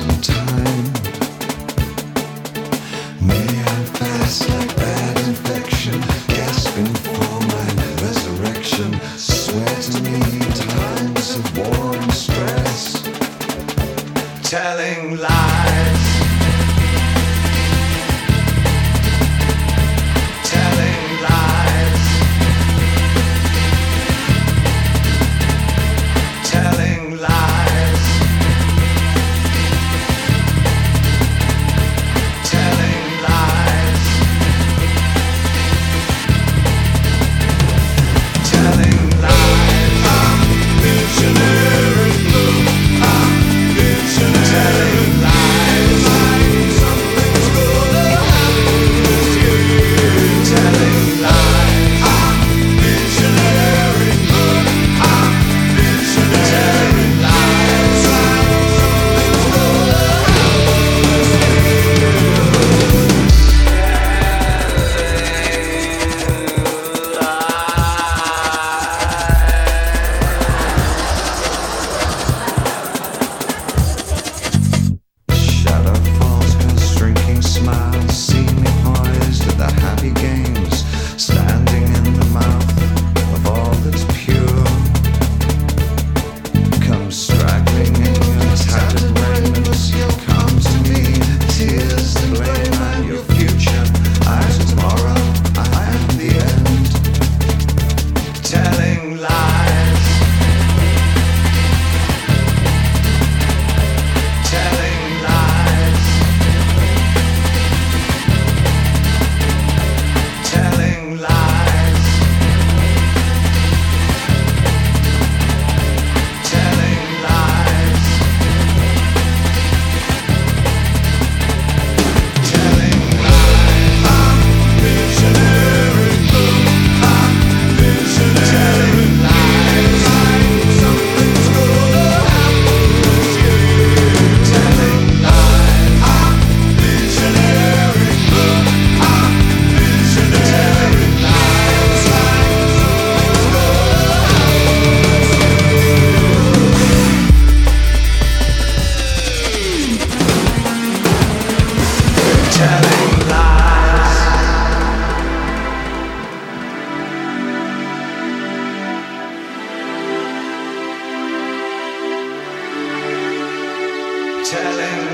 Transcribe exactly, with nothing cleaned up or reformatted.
some time. May I fast like bad infection, gasping for my resurrection. Swear to me times of war and stress, telling lies, telling lies, telling lies, telling lies, telling lies. I'm visionary, I'm visionary. Telling lies, something's gonna happen this year. Telling lies, I'm visionary, I'm visionary. Telling lies, something's gonna happen Shadow falls, her shrinking smile. See me poised at the happy games, standing in the mouth of all that's pure. Come straggling in your tattered raiments, you'll come to me, tears to blame and your future. I tomorrow, I am the end. Telling lies, telling lies, telling lies, telling lies, telling lies. I'm visionary, I'm visionary. Telling lies, something's gonna happen this year. Telling lies, I'm visionary, I'm visionary. Telling lies, something's gonna happen. Telling lies. Telling